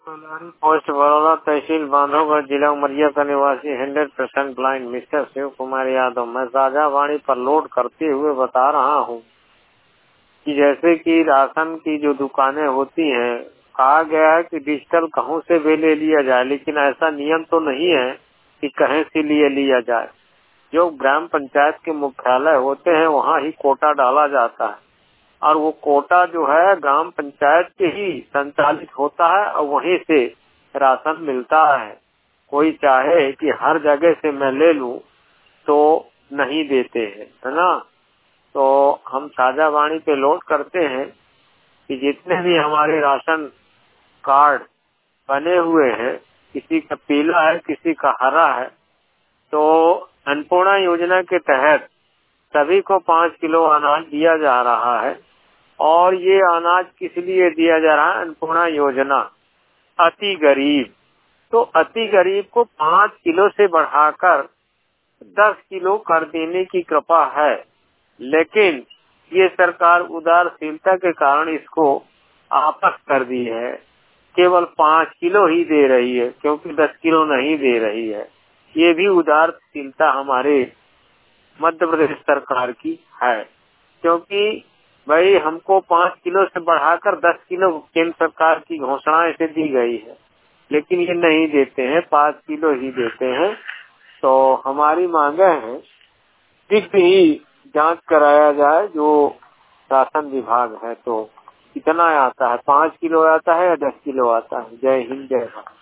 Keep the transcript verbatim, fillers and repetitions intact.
कोलारी post Baroda, tehsil Bandhavgarh, जिला उमरिया का निवासी hundred percent blind mister Shiv Kumar Yadav. मैं साझावाणी पर लोड करते हुए बता रहा हूँ कि जैसे कि राशन की जो दुकानें होती हैं, कहा गया है कि डिजिटल कहीं से भी ले लिया जाए, लेकिन ऐसा नियम तो नहीं है कि कहीं से लिए लिया जाए। जो ग्राम पंचायत के मुख्यालय होते हैं वहाँ ही कोटा डाला जाता है और वो कोटा जो है ग्राम पंचायत के ही संचालित होता है और वहीं से राशन मिलता है। कोई चाहे कि हर जगह से मैं ले लूं तो नहीं देते हैं, है ना। तो हम साझावाणी पे लोड करते हैं कि जितने भी हमारे राशन कार्ड बने हुए हैं, किसी का पीला है, किसी का हरा है, तो अन्नपूर्णा योजना के तहत सभी को पाँच किलो अनाज दिया जा रहा है। और ये अनाज किस लिए दिया जा रहा है? अन्नपूर्णा योजना अति गरीब, तो अति गरीब को पाँच किलो से बढ़ाकर दस किलो कर देने की कृपा है, लेकिन ये सरकार उदारशीलता के कारण इसको आपस कर दी है। केवल पाँच किलो ही दे रही है, क्योंकि दस किलो नहीं दे रही है। ये भी उदारशीलता हमारे मध्य प्रदेश सरकार की है, क्योंकि भाई हमको पाँच किलो से बढ़ाकर दस किलो केंद्र सरकार की घोषणा ऐसे दी गई है, लेकिन ये नहीं देते हैं, पाँच किलो ही देते हैं। तो हमारी मांगे हैं शीघ्र ही जांच कराया जाए जो शासन विभाग है, तो कितना आता है, पाँच किलो आता है या दस किलो आता है। जय हिंद, जय भारत।